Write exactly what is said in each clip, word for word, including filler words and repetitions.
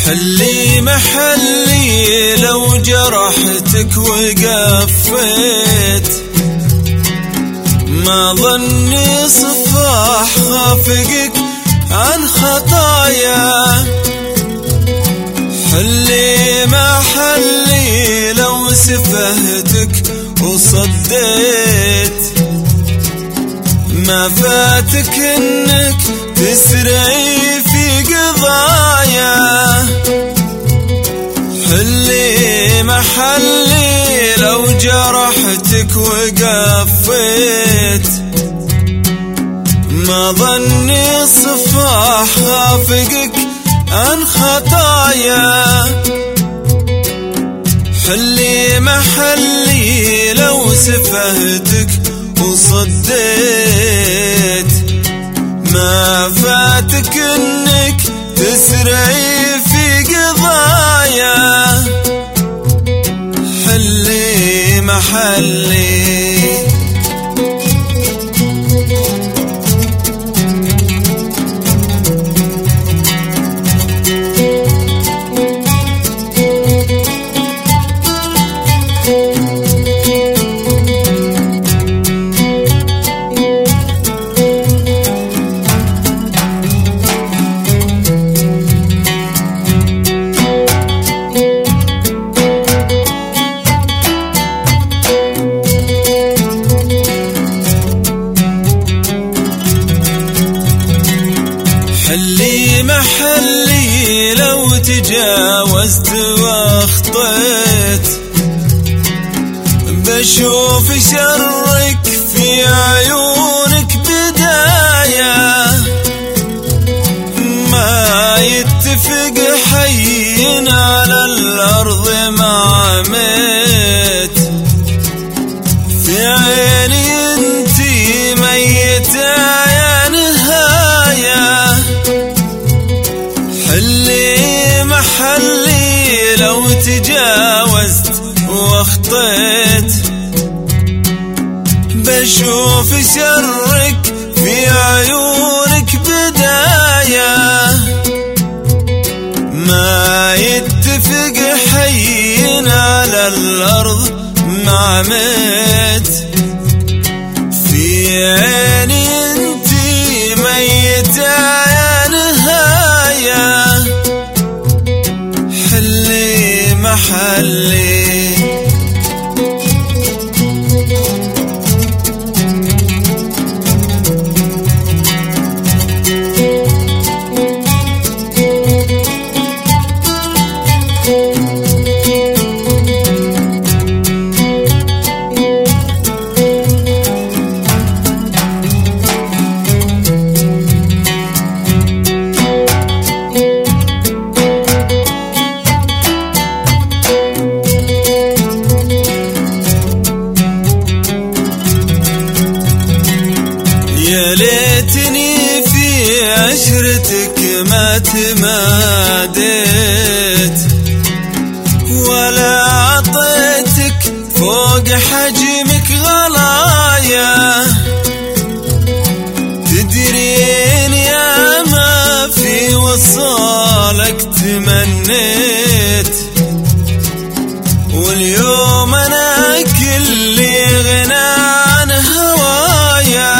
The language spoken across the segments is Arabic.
حلي محلي لو جرحتك وقفيت، ما ظني صفاح خافقك عن خطايا. حلي محلي لو سفهتك وصديت، ما فاتك انك تسرعي في قضايا. حلي محلي لو جرحتك وقفيت، ما ظني صفاح خافقك عن خطايا. حلي محلي لو سفهتك وصديت، ما فاتك انك تسرعي في قضايا. حلي محلي حلي محلي لو تجاوزت واخطيت، بشوف شرك في عيونك بداية. ما يتفق حي على الأرض مع ميت، في عيني انتي ميتة يا نهاية. حلي محلي لو تجاوزت واخطيت، بشوف شرك في عيونك بداية. ما يتفق حي على الأرض مع ميت، في عيني انتي ميتة يا نهاية. حلي محلي يا ليتني في عشرتك ما تماديت، ولا عطيتك فوق حجمك غلايا. تدرين يا ما في وصالك تمنيت، واليوم انا كلي غنى عن هوايا.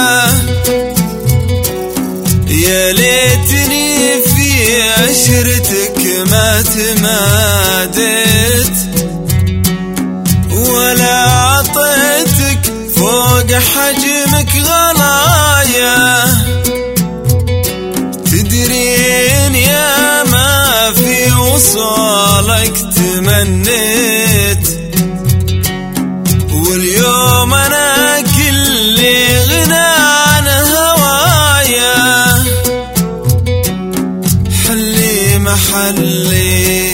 يا ليتني في عشرتك ما تماديت، ولا عطيتك فوق حجمك غلايا. تدرين يا ما في وصالك تمنيت، واليوم انا كلي غنى عن هوايا. حلي محلي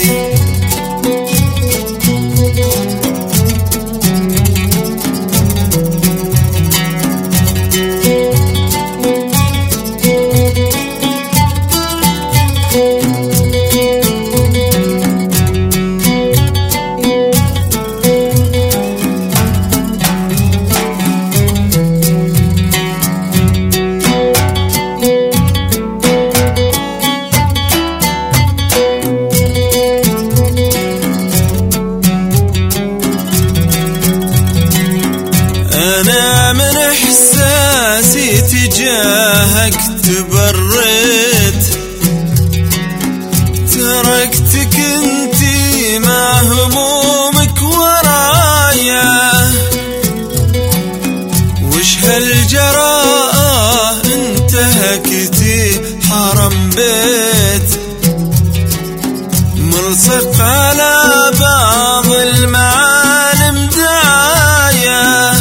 ملصق على بعض المعالم دعاية.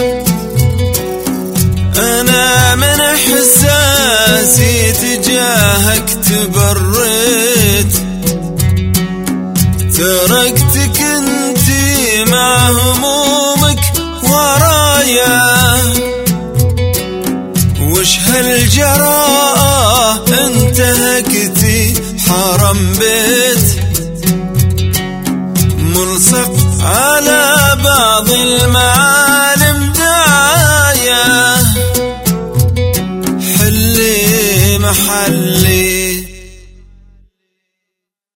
أنا من إحساسي تجاهك تبريت، تركتك انتي مع همومك ورايا. وش هالجراءة انتهكتي حرم بيت، ملصق على بعض المعالم دعاية. حلي محلي